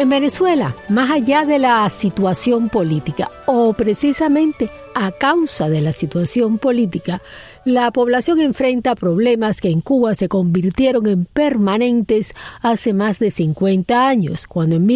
En Venezuela, más allá de la situación política, o precisamente a causa de la situación política, la población enfrenta problemas que en Cuba se convirtieron en permanentes hace más de 50 años, cuando en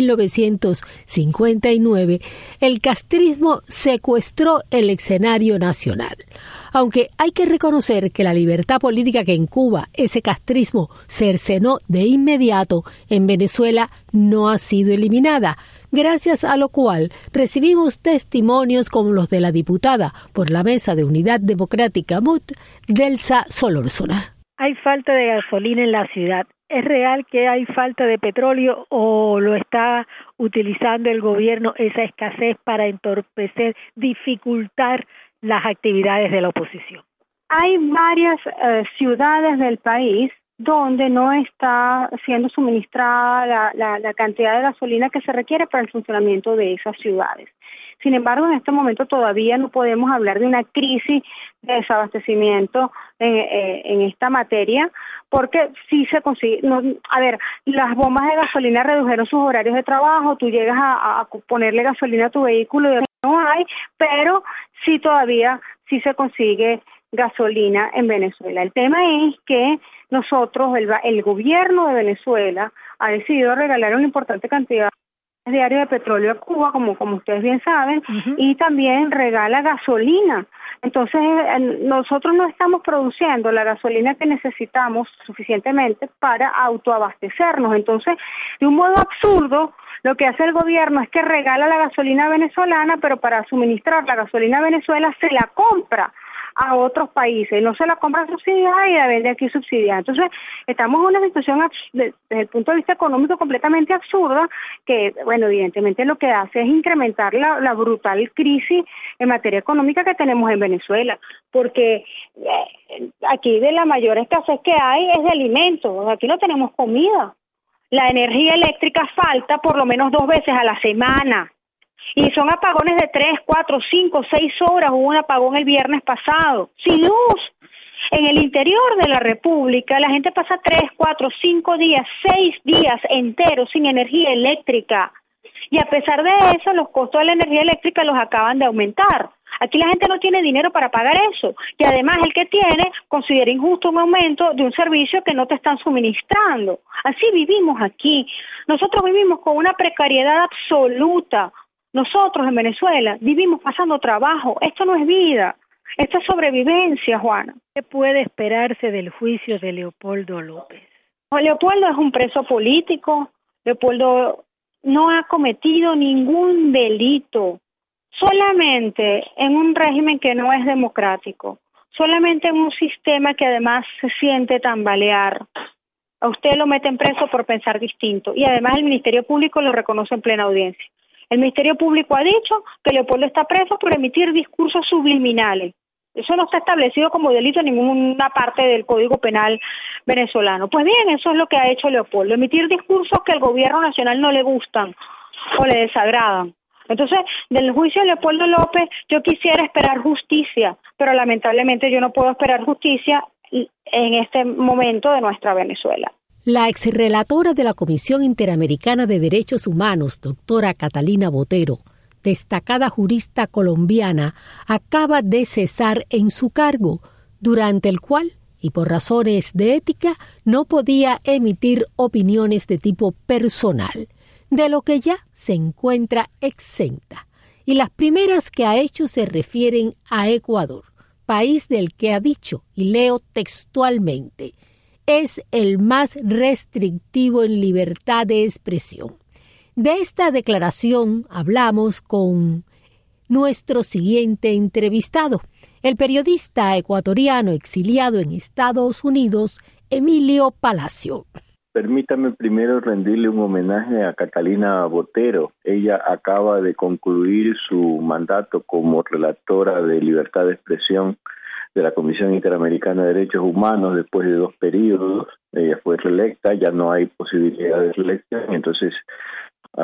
1959 el castrismo secuestró el escenario nacional. Aunque hay que reconocer que la libertad política que en Cuba ese castrismo cercenó de inmediato, en Venezuela no ha sido eliminada, gracias a lo cual recibimos testimonios como los de la diputada por la Mesa de Unidad Democrática MUD, Delsa Solórzano. Hay falta de gasolina en la ciudad. ¿Es real que hay falta de petróleo o lo está utilizando el gobierno esa escasez para entorpecer, dificultar las actividades de la oposición? Hay varias ciudades del país donde no está siendo suministrada la cantidad de gasolina que se requiere para el funcionamiento de esas ciudades. Sin embargo, en este momento todavía no podemos hablar de una crisis de desabastecimiento en esta materia, porque sí se consigue. Las bombas de gasolina redujeron sus horarios de trabajo, tú llegas a ponerle gasolina a tu vehículo y no hay, pero sí todavía sí se consigue gasolina en Venezuela. El tema es que nosotros, el gobierno de Venezuela ha decidido regalar una importante cantidad diario de petróleo a Cuba, como ustedes bien saben, y también regala gasolina. Entonces, nosotros no estamos produciendo la gasolina que necesitamos suficientemente para autoabastecernos. Entonces, de un modo absurdo, lo que hace el gobierno es que regala la gasolina venezolana, pero para suministrar la gasolina a Venezuela se la compra a otros países, no se la compra subsidiada y la vende aquí subsidiada. Entonces, estamos en una situación desde el punto de vista económico completamente absurda, que, bueno, evidentemente lo que hace es incrementar la brutal crisis en materia económica que tenemos en Venezuela, porque aquí de la mayor escasez que hay es de alimentos, aquí no tenemos comida. La energía eléctrica falta por lo menos 2 veces a la semana. Y son apagones de 3, 4, 5, 6 horas. Hubo un apagón el viernes pasado, sin luz. En el interior de la República, la gente pasa 3, 4, 5 días, 6 días enteros sin energía eléctrica. Y a pesar de eso, los costos de la energía eléctrica los acaban de aumentar. Aquí la gente no tiene dinero para pagar eso. Y además el que tiene considera injusto un aumento de un servicio que no te están suministrando. Así vivimos aquí. Nosotros vivimos con una precariedad absoluta. Nosotros en Venezuela vivimos pasando trabajo. Esto no es vida, esto es sobrevivencia, Juana. ¿Qué puede esperarse del juicio de Leopoldo López? Leopoldo es un preso político. Leopoldo no ha cometido ningún delito, solamente en un régimen que no es democrático, solamente en un sistema que además se siente tambalear. A usted lo meten preso por pensar distinto y además el Ministerio Público lo reconoce en plena audiencia. El Ministerio Público ha dicho que Leopoldo está preso por emitir discursos subliminales. Eso no está establecido como delito en ninguna parte del Código Penal venezolano. Pues bien, eso es lo que ha hecho Leopoldo, emitir discursos que al gobierno nacional no le gustan o le desagradan. Entonces, del juicio de Leopoldo López, yo quisiera esperar justicia, pero lamentablemente yo no puedo esperar justicia en este momento de nuestra Venezuela. La exrelatora de la Comisión Interamericana de Derechos Humanos, doctora Catalina Botero, destacada jurista colombiana, acaba de cesar en su cargo, durante el cual, y por razones de ética, no podía emitir opiniones de tipo personal, de lo que ya se encuentra exenta. Y las primeras que ha hecho se refieren a Ecuador, país del que ha dicho, y leo textualmente, es el más restrictivo en libertad de expresión. De esta declaración hablamos con nuestro siguiente entrevistado, el periodista ecuatoriano exiliado en Estados Unidos, Emilio Palacio. Permítame primero rendirle un homenaje a Catalina Botero. Ella acaba de concluir su mandato como relatora de libertad de expresión de la Comisión Interamericana de Derechos Humanos después de 2 periodos. Ella fue reelecta, ya no hay posibilidad de reelección, entonces ha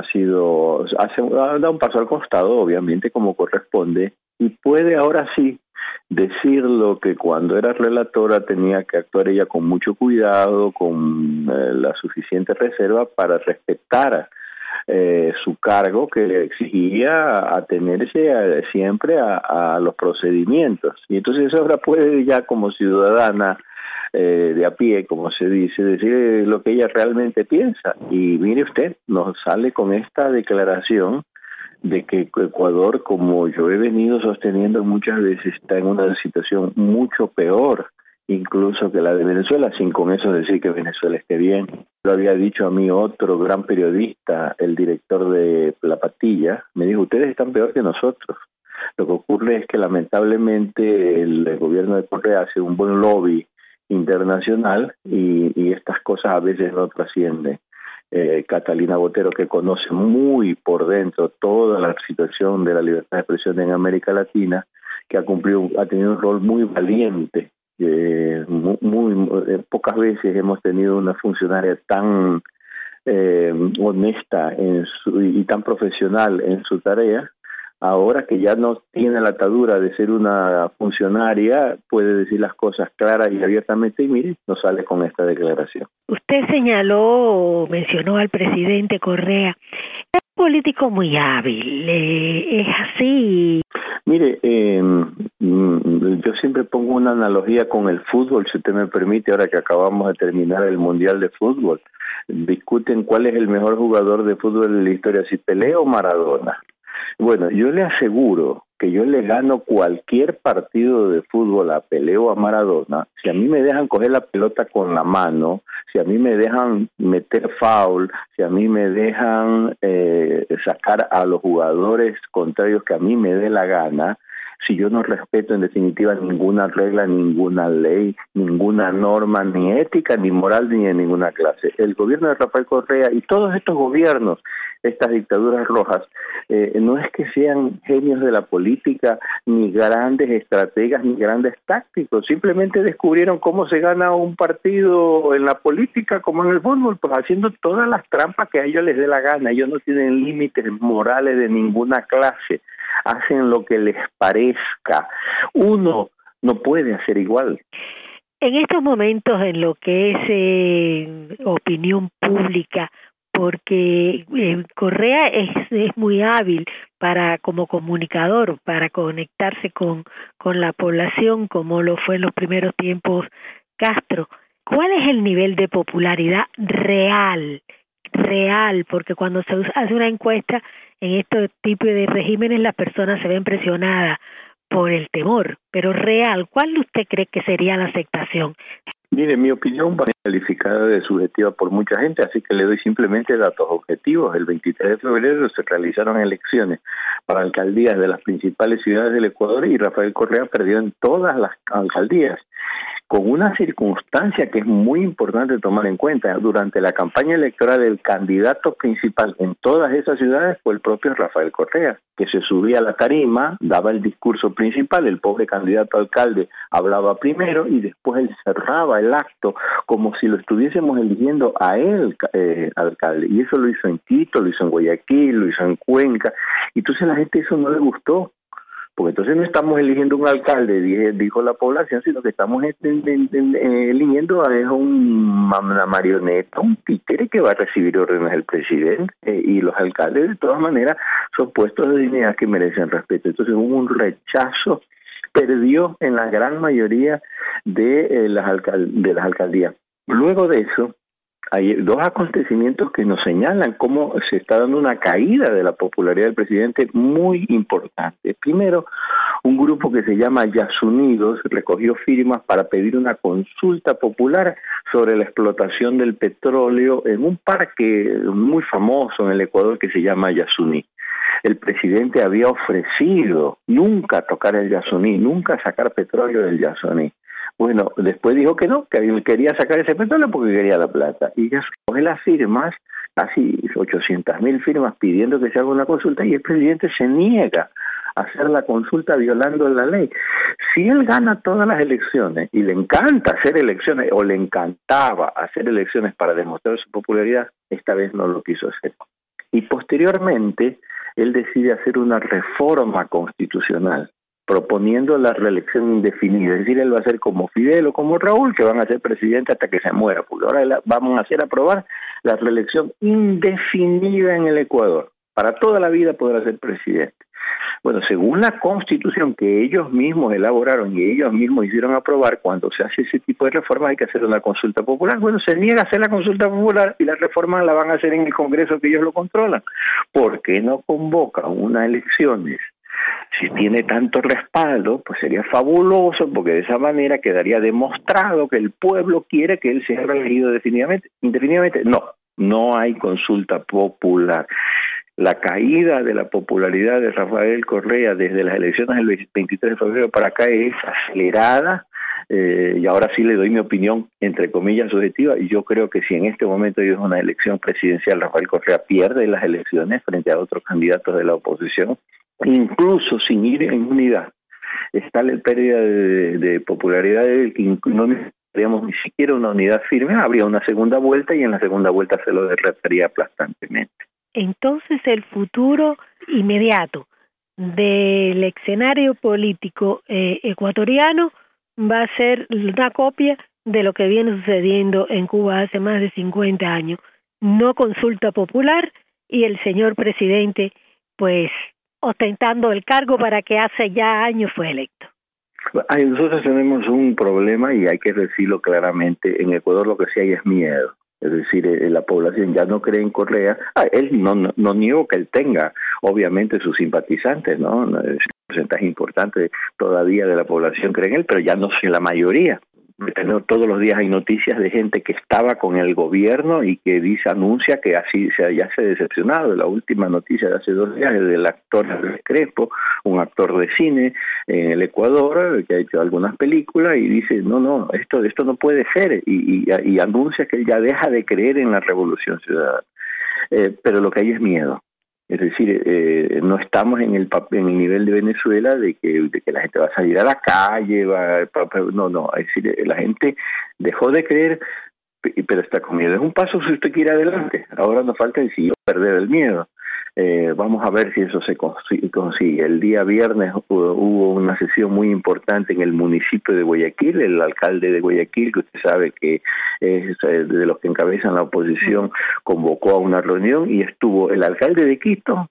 dado un paso al costado, obviamente, como corresponde, y puede ahora sí decir lo que cuando era relatora tenía que actuar ella con mucho cuidado, con la suficiente reserva para respetar su cargo, que le exigía atenerse siempre a los procedimientos. Y entonces ahora puede ya como ciudadana de a pie, como se dice, decir lo que ella realmente piensa. Y mire usted, nos sale con esta declaración de que Ecuador, como yo he venido sosteniendo muchas veces, está en una situación mucho peor incluso que la de Venezuela, sin con eso decir que Venezuela esté bien. Lo había dicho a mí otro gran periodista, el director de La Patilla, me dijo, ustedes están peor que nosotros. Lo que ocurre es que lamentablemente el gobierno de Correa hace un buen lobby internacional y estas cosas a veces no trascienden. Catalina Botero, que conoce muy por dentro toda la situación de la libertad de expresión en América Latina, que ha tenido un rol muy valiente. Pocas veces hemos tenido una funcionaria tan honesta y tan profesional en su tarea. Ahora que ya no tiene la atadura de ser una funcionaria, puede decir las cosas claras y abiertamente, y mire, nos sale con esta declaración. Usted mencionó al presidente Correa. Es un político muy hábil, es así. Mire, yo siempre pongo una analogía con el fútbol, si usted me permite, ahora que acabamos de terminar el Mundial de Fútbol. Discuten cuál es el mejor jugador de fútbol de la historia, si Pelé o Maradona. Bueno, yo le aseguro que yo le gano cualquier partido de fútbol a Pelé o a Maradona si a mí me dejan coger la pelota con la mano, si a mí me dejan meter foul, si a mí me dejan sacar a los jugadores contrarios que a mí me dé la gana, si yo no respeto en definitiva ninguna regla, ninguna ley, ninguna norma, ni ética, ni moral, ni de ninguna clase. El gobierno de Rafael Correa y todos estos gobiernos, estas dictaduras rojas, no es que sean genios de la política, ni grandes estrategas, ni grandes tácticos, simplemente descubrieron cómo se gana un partido en la política como en el fútbol, pues haciendo todas las trampas que a ellos les dé la gana. Ellos no tienen límites morales de ninguna clase, hacen lo que les parezca. Uno no puede hacer igual. En estos momentos, en lo que es opinión pública, porque Correa es muy hábil como comunicador, para conectarse con la población, como lo fue en los primeros tiempos Castro. ¿Cuál es el nivel de popularidad real? Porque cuando se hace una encuesta en este tipo de regímenes, las personas se ven presionadas por el temor, pero real, ¿cuál usted cree que sería la aceptación? Mire, mi opinión va calificada de subjetiva por mucha gente, así que le doy simplemente datos objetivos. El 23 de febrero se realizaron elecciones para alcaldías de las principales ciudades del Ecuador y Rafael Correa perdió en todas las alcaldías, con una circunstancia que es muy importante tomar en cuenta. Durante la campaña electoral, el candidato principal en todas esas ciudades fue el propio Rafael Correa, que se subía a la tarima, daba el discurso principal, el pobre candidato alcalde hablaba primero y después él cerraba el acto como si lo estuviésemos eligiendo a él alcalde. Y eso lo hizo en Quito, lo hizo en Guayaquil, lo hizo en Cuenca, y entonces a la gente eso no le gustó. Porque entonces no estamos eligiendo un alcalde, dijo la población, sino que estamos eligiendo a una marioneta, un títere que va a recibir órdenes del presidente, y los alcaldes de todas maneras son puestos de dignidad que merecen respeto. Entonces hubo un rechazo, perdió en la gran mayoría de las alcaldías. Luego de eso, hay dos acontecimientos que nos señalan cómo se está dando una caída de la popularidad del presidente muy importante. Primero, un grupo que se llama Yasunidos recogió firmas para pedir una consulta popular sobre la explotación del petróleo en un parque muy famoso en el Ecuador que se llama Yasuní. El presidente había ofrecido nunca tocar el Yasuní, nunca sacar petróleo del Yasuní. Bueno, después dijo que no, que él quería sacar ese petróleo porque quería la plata. Y ya coge las firmas, casi 800.000 firmas pidiendo que se haga una consulta, y el presidente se niega a hacer la consulta violando la ley. Si él gana todas las elecciones, y le encanta hacer elecciones, o le encantaba hacer elecciones para demostrar su popularidad, esta vez no lo quiso hacer. Y posteriormente, él decide hacer una reforma constitucional, proponiendo la reelección indefinida, es decir, él va a ser como Fidel o como Raúl, que van a ser presidente hasta que se muera, porque ahora vamos a hacer aprobar la reelección indefinida en el Ecuador, para toda la vida podrá ser presidente. Bueno, según la Constitución que ellos mismos elaboraron y ellos mismos hicieron aprobar, cuando se hace ese tipo de reformas hay que hacer una consulta popular. Bueno, se niega a hacer la consulta popular y las reformas la van a hacer en el Congreso que ellos lo controlan. ¿Por qué no convocan unas elecciones? Si tiene tanto respaldo, pues sería fabuloso, porque de esa manera quedaría demostrado que el pueblo quiere que él sea reelegido indefinidamente. No hay consulta popular. La caída de la popularidad de Rafael Correa desde las elecciones del 23 de febrero para acá es acelerada, y ahora sí le doy mi opinión, entre comillas, subjetiva, y yo creo que si en este momento hay una elección presidencial, Rafael Correa pierde las elecciones frente a otros candidatos de la oposición, incluso sin ir en unidad. Está la pérdida de popularidad del que no necesitaríamos ni siquiera una unidad firme, habría una segunda vuelta y en la segunda vuelta se lo derrotaría aplastantemente. Entonces el futuro inmediato del escenario político ecuatoriano va a ser una copia de lo que viene sucediendo en Cuba hace más de 50 años. No consulta popular y el señor presidente, pues, ostentando el cargo para que hace ya años fue electo. Nosotros tenemos un problema y hay que decirlo claramente. En Ecuador lo que sí hay es miedo. Es decir, la población ya no cree en Correa. Él no niego que él tenga, obviamente, sus simpatizantes, ¿no? Es un porcentaje importante todavía de la población cree en él, pero ya no es la mayoría. Todos los días hay noticias de gente que estaba con el gobierno y que anuncia que así ya se ha decepcionado. La última noticia de hace 2 días es del actor Andrés Crespo, un actor de cine en el Ecuador que ha hecho algunas películas y dice no, esto no puede ser y anuncia que él ya deja de creer en la revolución ciudadana. Pero lo que hay es miedo. Es decir, no estamos en el nivel de Venezuela de que la gente va a salir a la calle, no, es decir, la gente dejó de creer, pero está con miedo. Es un paso si usted quiere adelante. Ahora nos falta decidir perder el miedo. Vamos a ver si eso se consigue. El día viernes hubo una sesión muy importante en el municipio de Guayaquil. El alcalde de Guayaquil, que usted sabe que es de los que encabezan la oposición, convocó a una reunión y estuvo el alcalde de Quito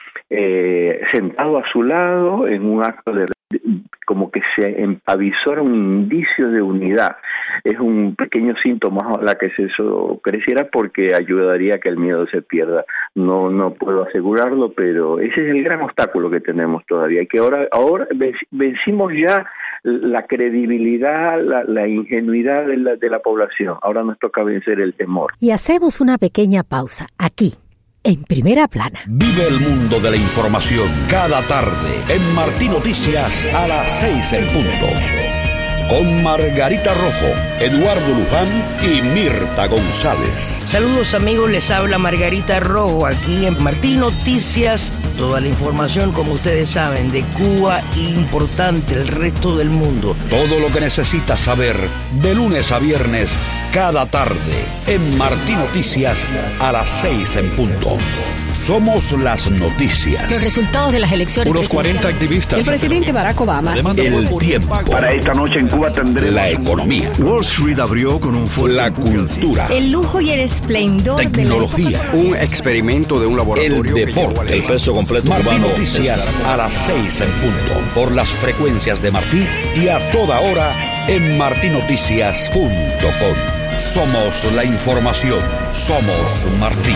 sentado a su lado en un acto de como que se avisora un indicio de unidad. Es un pequeño síntoma, ojalá que eso creciera porque ayudaría a que el miedo se pierda. No puedo asegurarlo, pero ese es el gran obstáculo que tenemos todavía. Y que ahora vencimos ya la credibilidad, la ingenuidad de la población. Ahora nos toca vencer el temor. Y hacemos una pequeña pausa aquí, en Primera Plana. Vive el mundo de la información cada tarde en Martí Noticias a las 6 en punto. Con Margarita Rojo, Eduardo Luján y Mirta González. Saludos amigos, les habla Margarita Rojo aquí en Martí Noticias. Toda la información, como ustedes saben, de Cuba importante, el resto del mundo. Todo lo que necesitas saber de lunes a viernes, cada tarde en Martí Noticias a las 6 en punto. Somos las noticias. Los resultados de las elecciones. Unos 40 activistas. El presidente Barack Obama. El tiempo. Para esta noche en Cuba tendremos la economía. Wall Street abrió con un fuerte la cultura. El lujo y el esplendor. Tecnología. Un experimento de un laboratorio. El deporte. El peso completo Martí cubano. Noticias a las 6 en punto. Por las frecuencias de Martí y a toda hora en martinoticias.com. Somos la información. Somos Martí.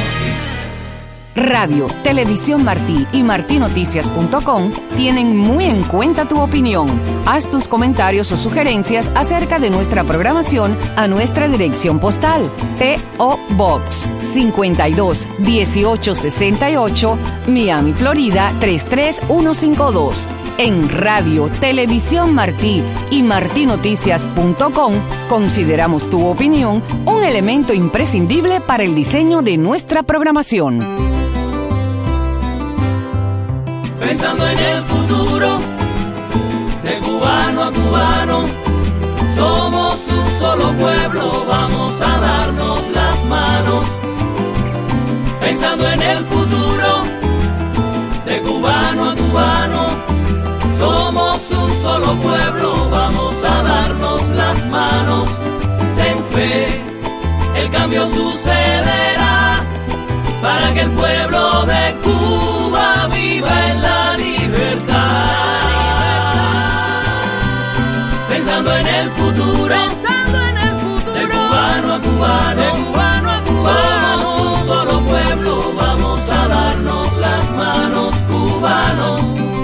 Radio, Televisión Martí y martinoticias.com tienen muy en cuenta tu opinión. Haz tus comentarios o sugerencias acerca de nuestra programación a nuestra dirección postal. P.O. Box 52 1868, Miami, Florida 33152. En Radio, Televisión Martí y martinoticias.com consideramos tu opinión un elemento imprescindible para el diseño de nuestra programación. Pensando en el futuro, de cubano a cubano, somos un solo pueblo, vamos a darnos las manos. Pensando en el futuro, de cubano a cubano, somos un solo pueblo, vamos a darnos las manos. Ten fe, el cambio sucederá, para que el pueblo de Cuba viva en la libertad. Pensando en el futuro, de cubano a cubano, somos un solo pueblo, vamos a darnos las manos, cubanos,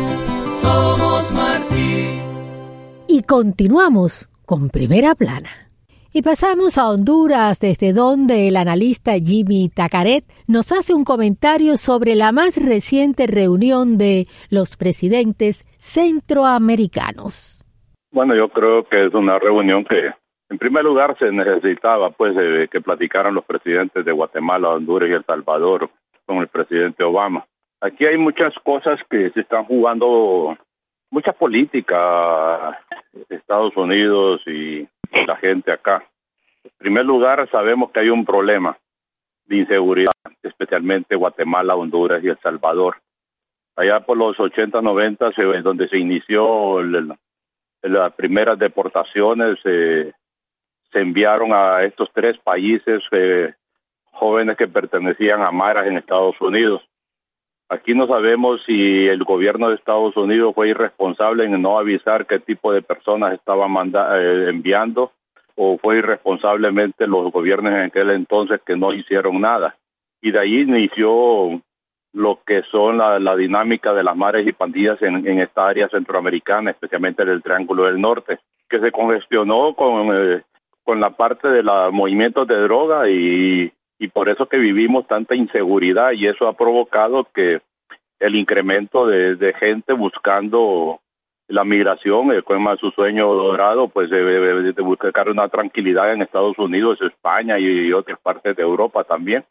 somos Martí. Y continuamos con Primera Plana. Y pasamos a Honduras, desde donde el analista Jimmy Tacaret nos hace un comentario sobre la más reciente reunión de los presidentes centroamericanos. Bueno, yo creo que es una reunión que, en primer lugar, se necesitaba pues que platicaran los presidentes de Guatemala, Honduras y El Salvador con el presidente Obama. Aquí hay muchas cosas que se están jugando, mucha política, Estados Unidos y la gente acá. En primer lugar, sabemos que hay un problema de inseguridad, especialmente Guatemala, Honduras y El Salvador. Allá por los 80, 90, donde se inició las primeras deportaciones, se enviaron a estos tres países jóvenes que pertenecían a maras en Estados Unidos. Aquí no sabemos si el gobierno de Estados Unidos fue irresponsable en no avisar qué tipo de personas estaban enviando, o fue irresponsablemente los gobiernos en aquel entonces que no hicieron nada. Y de ahí inició lo que son la dinámica de las maras y pandillas en esta área centroamericana, especialmente en el Triángulo del Norte, que se congestionó con la parte de los movimientos de droga y por eso que vivimos tanta inseguridad, y eso ha provocado que el incremento de gente buscando la migración, su sueño dorado, pues de buscar una tranquilidad en Estados Unidos, España y otras partes de Europa también.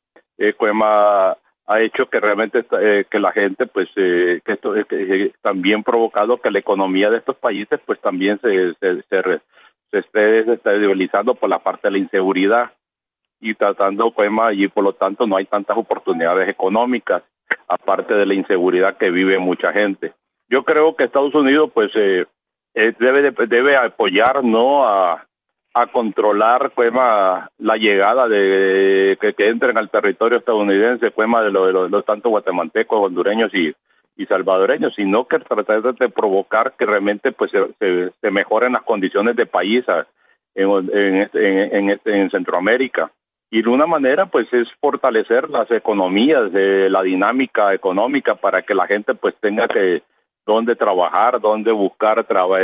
Ha hecho que realmente que la gente, pues, que esto también provocado que la economía de estos países, pues, también se esté desestabilizando por la parte de la inseguridad y tratando, y por lo tanto no hay tantas oportunidades económicas, aparte de la inseguridad que vive mucha gente. Yo creo que Estados Unidos, pues, debe apoyar, ¿no?, a controlar la llegada de que entren al territorio estadounidense de los tanto guatemaltecos, hondureños y salvadoreños, sino que tratar de provocar que realmente pues se mejoren las condiciones de país en Centroamérica. Y de una manera pues es fortalecer las economías, la dinámica económica, para que la gente pues tenga que dónde trabajar, dónde buscar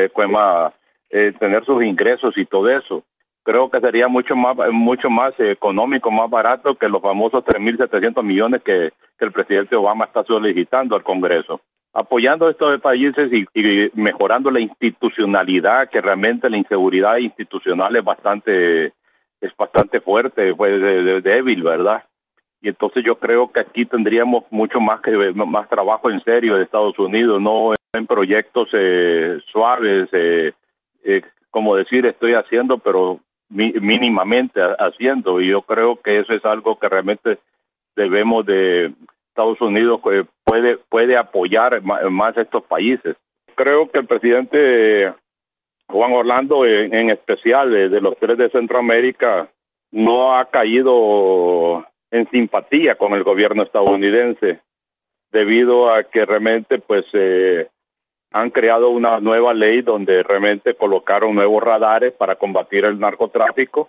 tener sus ingresos y todo eso. Creo que sería mucho más económico, más barato que los famosos 3.700 millones que el presidente Obama está solicitando al Congreso. Apoyando estos países y mejorando la institucionalidad, que realmente la inseguridad institucional es bastante fuerte, pues débil, ¿verdad? Y entonces yo creo que aquí tendríamos mucho más trabajo en serio de Estados Unidos, no en proyectos suaves, como decir estoy haciendo, pero mínimamente haciendo. Y yo creo que eso es algo que realmente debemos de Estados Unidos puede apoyar más a estos países. Creo que el presidente Juan Orlando en especial de los tres de Centroamérica no ha caído en simpatía con el gobierno estadounidense, debido a que realmente pues han creado una nueva ley donde realmente colocaron nuevos radares para combatir el narcotráfico.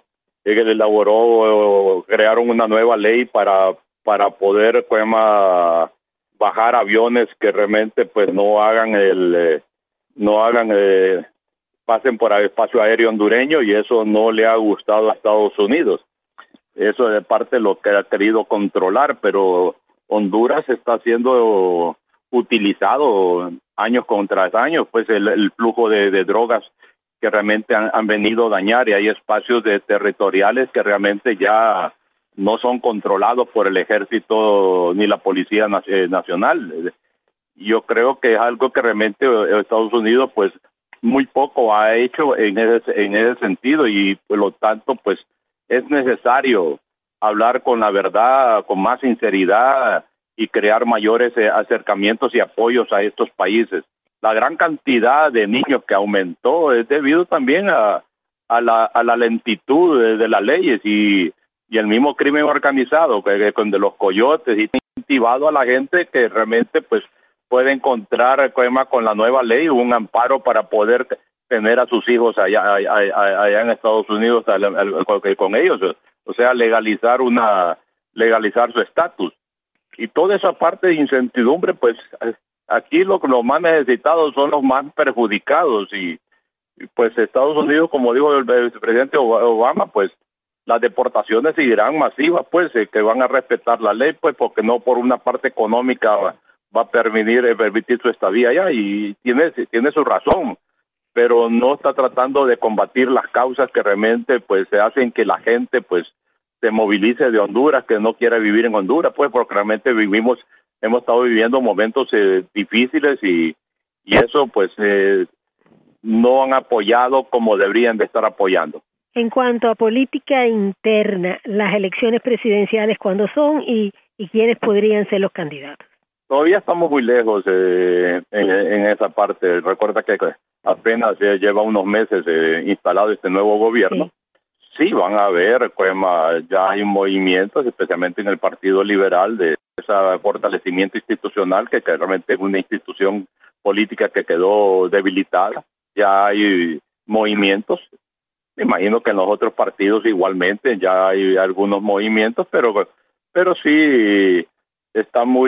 Crearon una nueva ley para poder bajar aviones que realmente pues pasen por el espacio aéreo hondureño, y eso no le ha gustado a Estados Unidos. Eso es parte de lo que ha querido controlar, pero Honduras está siendo utilizado años contra años, pues el flujo de drogas que realmente han venido a dañar, y hay espacios territoriales que realmente ya no son controlados por el ejército ni la policía nacional. Yo creo que es algo que realmente Estados Unidos pues muy poco ha hecho en ese sentido, y por lo tanto pues es necesario hablar con la verdad, con más sinceridad, y crear mayores acercamientos y apoyos a estos países. la gran cantidad de niños que aumentó es debido también a la lentitud de las leyes y el mismo crimen organizado que con de los coyotes, y incentivado a la gente que realmente pues puede encontrar con la nueva ley un amparo para poder tener a sus hijos allá en Estados Unidos con ellos, o sea, legalizar su estatus. Y toda esa parte de incertidumbre, pues aquí los más necesitados son los más perjudicados, y pues Estados Unidos, como dijo el presidente Obama, pues las deportaciones seguirán masivas, pues que van a respetar la ley, pues porque no por una parte económica va a permitir su estadía allá, y tiene su razón, pero no está tratando de combatir las causas que realmente pues se hacen que la gente pues se movilice de Honduras, que no quiere vivir en Honduras, pues porque realmente hemos estado viviendo momentos difíciles y eso pues no han apoyado como deberían de estar apoyando. En cuanto a política interna, las elecciones presidenciales, ¿cuándo son y quiénes podrían ser los candidatos? Todavía estamos muy lejos en esa parte. Recuerda que apenas lleva unos meses instalado este nuevo gobierno. Sí, van a ver, ya hay movimientos, especialmente en el Partido Liberal, de ese fortalecimiento institucional, que realmente es una institución política que quedó debilitada. Ya hay movimientos. Me imagino que en los otros partidos igualmente ya hay algunos movimientos, pero sí está muy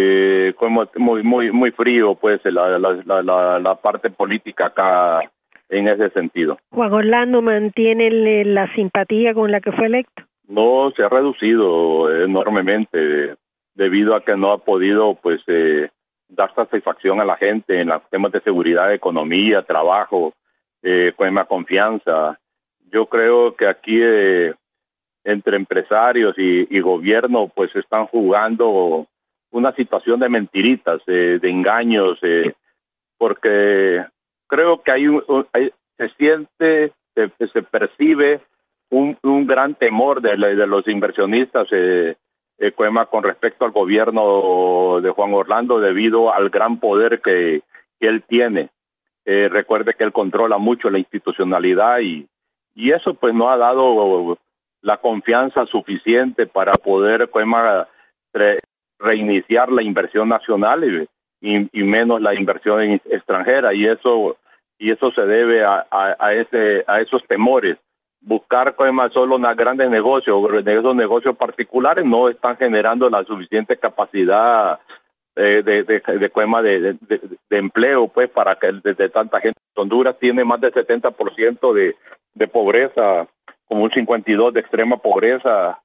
frío pues la parte política acá en ese sentido. Juan Orlando, ¿mantiene la simpatía con la que fue electo? No, se ha reducido enormemente debido a que no ha podido pues dar satisfacción a la gente en los temas de seguridad, economía, trabajo, con más confianza. Yo creo que aquí entre empresarios y gobierno pues están jugando una situación de mentiritas, de engaños, porque creo que se percibe un gran temor de los inversionistas con respecto al gobierno de Juan Orlando debido al gran poder que él tiene. Recuerde que él controla mucho la institucionalidad y eso pues no ha dado la confianza suficiente para poder reiniciar la inversión nacional y menos la inversión extranjera, y eso se debe a esos temores. Buscar solo unos grandes negocios, esos negocios particulares no están generando la suficiente capacidad de empleo pues para que de tanta gente. Honduras tiene más del 70% de pobreza, como un 52% de extrema pobreza,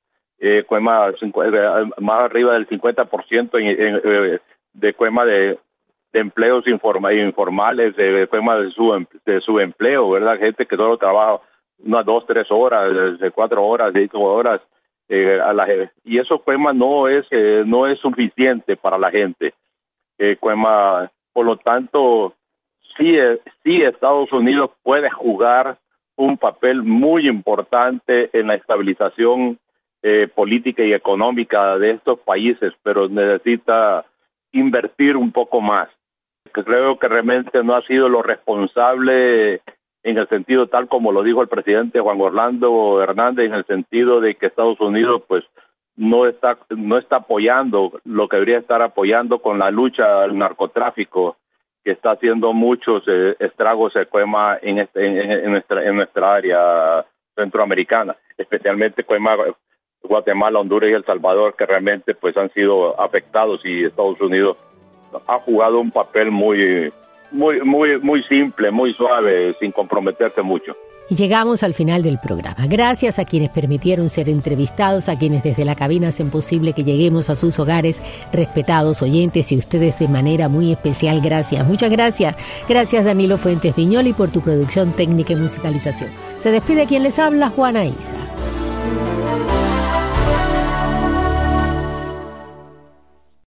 más arriba del 50% de empleos informales, de su empleo, ¿verdad? Gente que solo trabaja unas 2, 3 horas, 4 horas, 5 horas, y eso no es suficiente para la gente. Por lo tanto, sí Estados Unidos puede jugar un papel muy importante en la estabilización política y económica de estos países, pero necesita invertir un poco más. Creo que realmente no ha sido lo responsable en el sentido tal como lo dijo el presidente Juan Orlando Hernández, en el sentido de que Estados Unidos pues no está apoyando lo que debería estar apoyando con la lucha al narcotráfico, que está haciendo muchos estragos en nuestra área centroamericana, especialmente Guatemala, Honduras y El Salvador, que realmente pues han sido afectados, y Estados Unidos ha jugado un papel muy simple, muy suave, sin comprometerse mucho. Y llegamos al final del programa. Gracias a quienes permitieron ser entrevistados, a quienes desde la cabina hacen posible que lleguemos a sus hogares, respetados oyentes, y ustedes de manera muy especial, gracias. Muchas gracias. Gracias Danilo Fuentes Viñoli por tu producción técnica y musicalización. Se despide quien les habla, Juana Isa.